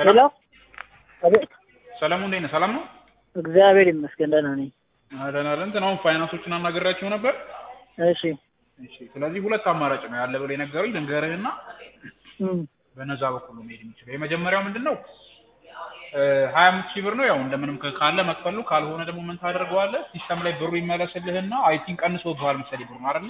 ሄሎ አቤት ሰላም እንዴት ነህ? ሰላም ነው? እግዚአብሔር ይመስገን ደህና ነኝ። ደህና ነን። አሁን ፋይናንሶችን አናገራቸው ነበር። እሺ ስለዚህ ሁለት አማራጭ ነው ያለ ብለው የነገሩኝ ልንገርህና በነዛ በኩል ነው መሄድ የሚችለው። የመጀመሪያው ምንድነው 25,000 ብር ነው። ያው እንደምንም ካለ መክፈሉ ካልሆነ ደግሞ ምን ታደርገዋለህ? ሲስተም ላይ ብሩ ይመለስልህና አይ ቲንክ ቀንሶብሃል መሰለኝ ብሩ አይደል?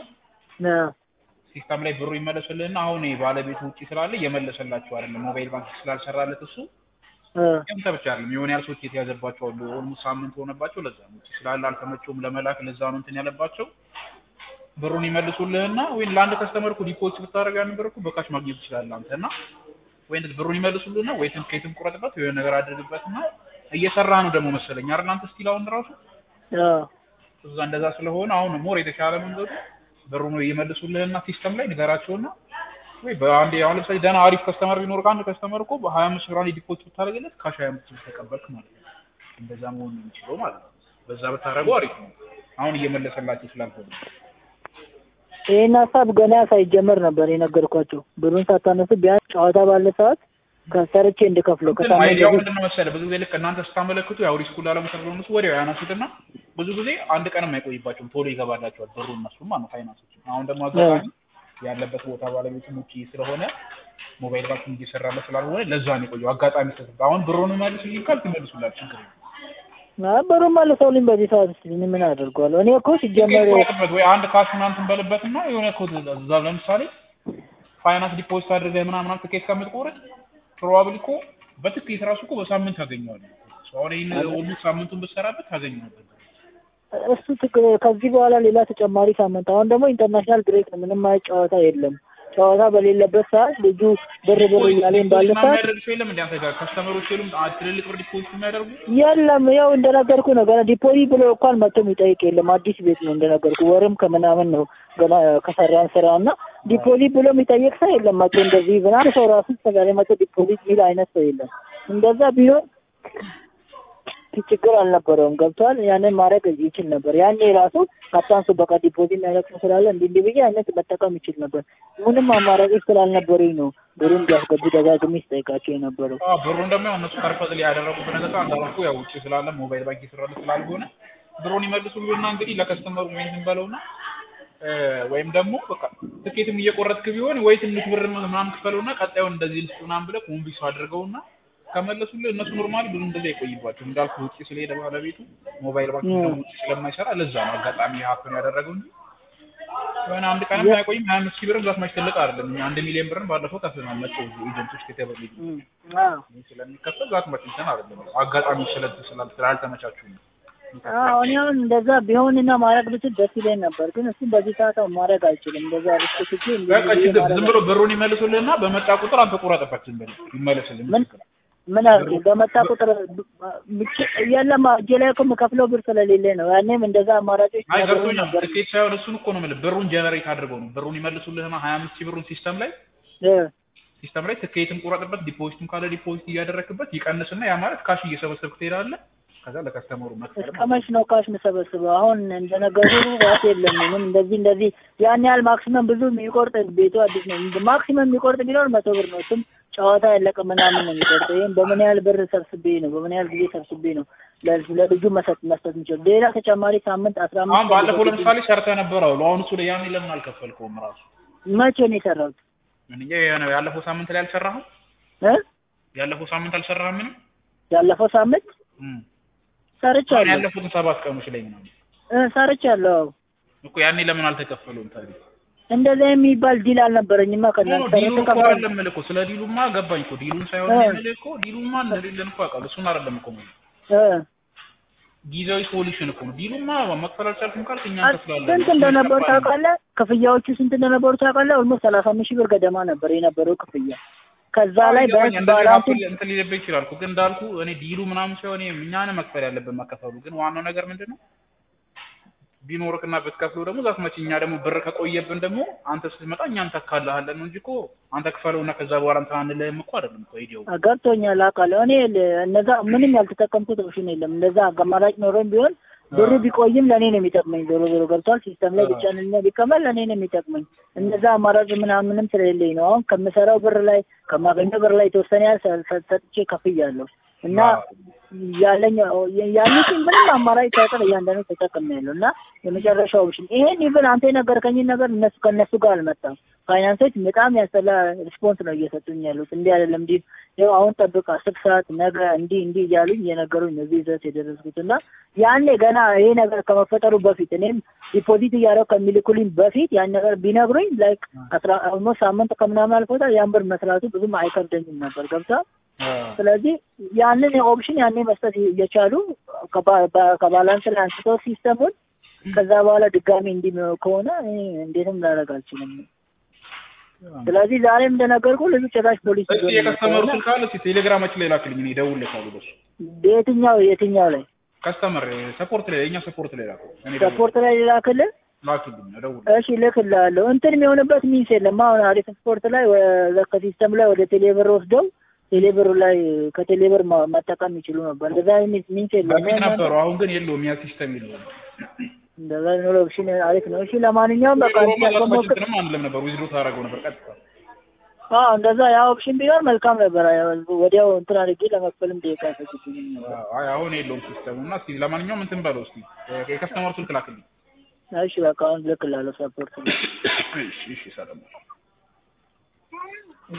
ሲስተም ላይ ብሩ ይመለስልህና አሁን ባለቤቱ ውጪ ስላለ እየመለሰላችሁ አይደለም ሞባይል ባንክ ስላልሰራለት እሱ ያንተ ብቻ አይደለም የሆነ ያህል ሰዎች የተያዘባቸው አሉ። ኦልሞስት ሳምንት ሆነባቸው። ለዛ ነው ውጪ ስላለ አልተመቸውም ለመላክ ለዛ ነው እንትን ያለባቸው። ብሩን ይመልሱልህና ወይ ለአንድ ከስተመር እኮ ዲፖዚት ብታደርግ ያን ብር እኮ በካሽ ማግኘት ትችላለህ አንተና ወይ ብሩን ይመልሱልህና ወይ ትኬትም ቁረጥበት የሆነ ነገር አድርግበትና እየሰራ ነው ደግሞ መሰለኝ አይደል አንተ ስቲል አሁን ራሱ እዛ እንደዛ ስለሆነ አሁን ሞር የተሻለ መንገዱ ብሩን ይመልሱልህና ሲስተም ላይ ንገራቸውና ወይ በአንድ ያው ለምሳሌ ደህና አሪፍ ከስተመር ቢኖር ካንድ ከስተመር እኮ በ25 ብር ዲፖዚት ብታደርግለት ካሽ 25 ብር ተቀበልክ ማለት ነው። እንደዛ መሆን የሚችለው ማለት ነው። በዛ ብታደርገው አሪፍ ነው። አሁን እየመለሰላችሁ ስላልሆነ ይሄን ሀሳብ ገና ሳይጀመር ነበር የነገርኳቸው። ብሩን ሳታነሱ ቢያንስ ጨዋታ ባለ ሰዓት ከሰርቼ እንድከፍለው አይዲያው ምንድን ነው መሰለህ? ብዙ ጊዜ ልክ እናንተ ስታመለክቱ ያው ሪስኩ ላለመውሰድ ነው ወዲያው ያነሱትና ብዙ ጊዜ አንድ ቀንም አይቆይባቸውም ቶሎ ይገባላቸዋል ብሩ እነሱም ማለት ፋይናንሶች። አሁን ደግሞ አጋጣሚ ያለበት ቦታ ባለቤቱ ሙጪ ስለሆነ ሞባይል ባንክ እየሰራለት ስላልሆነ ለዛ ነው የቆየው። አጋጣሚ ስለዚህ አሁን ብሩን መልሱልኝ ካልክ መልሱላችሁ ችግር የለም። ብሩን መልሰውልኝ በዚህ ሰዓት እስኪ ምን አደርገዋለሁ? እኔ እኮ ሲጀመር ወይ አንድ ካሽ ምናምን በልበትና የሆነ ኮድ እዛ ለምሳሌ ፋይናንስ ዲፖዚት አድርገህ ምናምን ትኬት ከምትቆርጥ ፕሮባብሊ እኮ በትኬት ራሱ እኮ በሳምንት ታገኘዋለህ። አሁን ይሄን ሁሉ ሳምንቱን ብትሰራበት ታገኘው ነበር። እሱ ከዚህ በኋላ ሌላ ተጨማሪ ሳምንት አሁን ደግሞ ኢንተርናሽናል ብሬክ ነው። ምንም አይነት ጨዋታ የለም። ጨዋታ በሌለበት ሰዓት ልጁ ብር እያለኝ ባለ ሰዓት የሚያደርጉ የለም እንዴ አንተ ጋር ከስተመሮች የሉም? ትልልቅ ብር ዲፖዚት የሚያደርጉ የለም። ያው እንደነገርኩ ነው። ገና ዲፖዚት ብሎ እንኳን መጥቶ የሚጠይቅ የለም። አዲስ ቤት ነው እንደነገርኩ ወርም ከምናምን ነው ገና ከሰራን ስራና ዲፖዚት ብሎ የሚጠይቅ ሰው የለም። መጥቶ እንደዚህ ብናል ሰው ራሱ ተጋሪ መጥቶ ዲፖዚት የሚል አይነት ሰው የለም። እንደዛ ቢሆን ችግር አልነበረውም። ገብቷል። ያንን ማድረግ ይችል ነበር። ያኔ ራሱ ካጣንሱ በቃ ዲፖዚት የሚያደርግ ስላለ እንዲህ ብዬ አይነት መጠቀም ይችል ነበር። ምንም አማራጮች ስላልነበሩኝ ነው ብሩን ያስገቡ ደጋግሜ ስጠይቃቸው የነበረው። ብሩን ደግሞ እነሱ ፐርፐዝ ላይ ያደረጉት ነገር አንዳንዱ ያው ውጪ ስላለ ሞባይል ባንክ ይሰራል ስላልሆነ ብሩን ይመልሱልኝና እንግዲህ ለከስተመሩ ምን በለውና ወይም ደግሞ በቃ ትኬትም እየቆረጥክ ቢሆን ወይ ትንሽ ብር ምናምን ክፈለውና ቀጣዩን እንደዚህ ልስጥ ምናምን ብለህ ኮንቪንስ አድርገውና ከመለሱልህ እነሱ ኖርማሊ ብዙ እንደዛ አይቆይባቸው እንዳልኩ ውጪ ስለሄደ ባለቤቱ ሞባይል ባንክ ነው ውጪ ስለማይሰራ ለዛ ነው አጋጣሚ ሀፕን ያደረገው እንጂ ወይና አንድ ቀንም አይቆይም። 25,000 ብር ዛት ማይተለቅ አይደለም። እኛ 1 ሚሊዮን ብርን ባለፈው ከፍለናል መጥተው ኤጀንቶች ከተበሉ ስለሚከፈል ዛት ማይተለቅ አይደለም። አጋጣሚ ስላልተመቻቹ ነው። አሁን እንደዛ ቢሆንና ማድረግ ብችል ደስ ይለኝ ነበር፣ ግን እሱ በዚህ ሰዓት ማድረግ አይችልም። እንደዛ አልተስኩት በቃ ዝም ብሎ ብሩን ይመልሱልህና በመጣ ቁጥር አንተ ቁረጥበት ዝም ብሎ ይመልስልህ። ምን አልኩ? በመጣ ቁጥር የለም እጄ ላይ እኮ የምከፍለው ብር ስለሌለ ነው። ያኔም እንደዛ አማራጮች ገብቶኛል። ትኬት ሳይሆን እሱን እኮ ነው የምልህ ብሩን ጀነሬት አድርገው ነው ብሩን ይመልሱልህና 25,000 ብሩን ሲስተም ላይ ትኬትም ቁረጥበት ዲፖዚትም ካለ ዲፖዚት እያደረክበት ይቀንስና ያ ማለት ካሽ እየሰበሰብክ ትሄዳለህ። ከዛ ለከስተመሩ መክፈል ከመች ነው ካሽ መሰበስበው? አሁን እንደነገርኩህ ራስ የለም። ምንም እንደዚህ ያን ያህል ማክሲመም ብዙ የሚቆርጥ ቤቱ አዲስ ነው። ማክሲመም የሚቆርጥ ቢኖር 100 ብር ነው። እሱም ጨዋታ ያለቀ ምናምን ነው የሚቆርጠው። ይሄን በምን ያህል ብር ሰብስቤ ነው በምን ያህል ጊዜ ሰብስቤ ነው ለልጁ መስጠት የሚችል ሌላ ተጨማሪ ሳምንት 15 አሁን ባለፈው ለምሳሌ ሰርተህ ነበር አሉ። አሁን እሱ ላይ ያኔ ለምን አልከፈልከውም? ራሱ መቼ ነው የሰራሁት? ምን ያለፈው ሳምንት ላይ አልሰራህም? ያለፈው ሳምንት አልሰራህም? ምን ያለፈው ሳምንት ሰርቻለሁ። ያለፉት 7 ቀኖች ላይ ምናምን ሰርቻለሁ እኮ ያኔ ለምን አልተከፈሉም ታዲያ? እንደዛ የሚባል ዲል አልነበረኝማ ከእናንተ ዲሉ እኮ አይደለም እኮ ስለ ዲሉማ ገባኝ እኮ ዲሉን ሳይሆን የምልህ እኮ ዲሉማ እንደሌለን እኮ አውቃለሁ። እሱን አይደለም እኮ ጊዜያዊ ሶሉሽን እኮ ነው። ዲሉማ መክፈል አልቻልኩም ካልክ እኛ እንከፍላለን። ስንት እንደነበሩ ታውቃለህ? ክፍያዎቹ ስንት እንደነበሩ ታውቃለህ? ኦልሞስት 35,000 ብር ገደማ ነበር የነበረው ክፍያ። ከዛ ላይ ባላንስ እንትን ሊደብቅ ይችላል እኮ ግን እንዳልኩ እኔ ዲሉ ምናምን ሳይሆን እኛን መክፈል ያለብን መከፈሉ ግን ዋናው ነገር ምንድነው ቢኖርክና ብትከፍለው ደግሞ ዛት መቼ እኛ ደግሞ ብር ከቆየብን ደግሞ አንተ ስትመጣ እኛን ተካልሃለን እንጂ እኮ አንተ ክፈለውና ከዛ በኋላ እንትን አንልህም እኮ አይደለም እኮ ሄደው ገብቶኛል አውቃለሁ። እኔ እነዛ ምንም ያልተጠቀምኩት ኦፕሽን የለም። እንደዛ አማራጭ ኖሮኝ ቢሆን ብሩ ቢቆይም ለኔ ነው የሚጠቅመኝ ዞሮ ገብቷል ሲስተም ላይ ብቻንኛ ቢከመል ለኔ ነው የሚጠቅመኝ እንደዛ አማራጭ ምናምንም ስለሌለኝ ነው አሁን ከምሰራው ብር ላይ ከማገኘው ብር ላይ ተወሰነ ያህል ሰጥቼ ከፍያለሁ እና ያለኝ ምንም አማራጭ ታጠር እያንዳንዱ ተጠቅሜያለሁ እና የመጨረሻው ኦፕሽን ይሄን ኢቭን አንተ የነገርከኝን ነገር ከነሱ ጋር አልመጣም ፋይናንሶች በጣም ያስጠላ ሪስፖንስ ነው እየሰጡኝ ያሉት እንዴ አይደለም እንዴ ያው አሁን ጠብቃ 10 ሰዓት ነገ እንዲ እያሉኝ እየነገሩኝ ነው ቪዛት የደረስኩትና ያኔ ገና ይሄ ነገር ከመፈጠሩ በፊት እኔም ዲፖዚት እያደረኩ ከሚልኩልኝ በፊት ያን ነገር ቢነግሩኝ ላይክ 15 ሳምንት ከምናምን አልፎታል ያን ብር መስራቱ ብዙም አይከብደኝም ነበር ገብቷል ስለዚህ ያንን ኦፕሽን ያኔ መስጠት እየቻሉ ከባላንስ ላይ አንስተው ሲስተሙን ከዛ በኋላ ድጋሚ እንዲመው ከሆነ እንዴትም ላደርግ አልችልም ስለዚህ ዛሬም እንደነገርኩ ልጅ ጭራሽ ፖሊስ እሺ የከስተመሩ ስልክ አለ ቴሌግራማችን ላይ ላክልኝ እኔ ደውልልሻለሁ በሱ የትኛው ላይ ከስተመር ሰፖርት ላይ የኛ ሰፖርት ላይ ላክልኝ እኔ ሰፖርት ላይ ላክልኝ ደውል እሺ ልክልሃለሁ እንትን የሚሆንበት ሚንስ የለም አሁን አሪፍ ስፖርት ላይ ከሲስተም ላይ ወደ ቴሌብር ወስደው ቴሌብር ላይ ከቴሌብር መጠቀም ይችሉ ነበር እንደዛ ሚንስ የለም ነበር አሁን ግን የለውም ያ ሲስተም የለውም እንደዛ ነው ኦፕሽን አሪፍ ነው እሺ ለማንኛውም በቃ አንተም አንለም ነበር ዊዝድሮ ታረጋው ነበር ቀጥታ እንደዛ ያ ኦፕሽን ቢኖር መልካም ነበር ወዲያው እንትን አድርጌ ለመክፈልም ደቂቃ ፈጅብኝ አይ አሁን የለውም ሲስተሙና እስኪ ለማንኛውም እንትን በለው እስኪ የከስተመር ስልክ ላክልኝ እሺ በቃ አሁን ልክላለሁ ሰፖርት እሺ ሰላም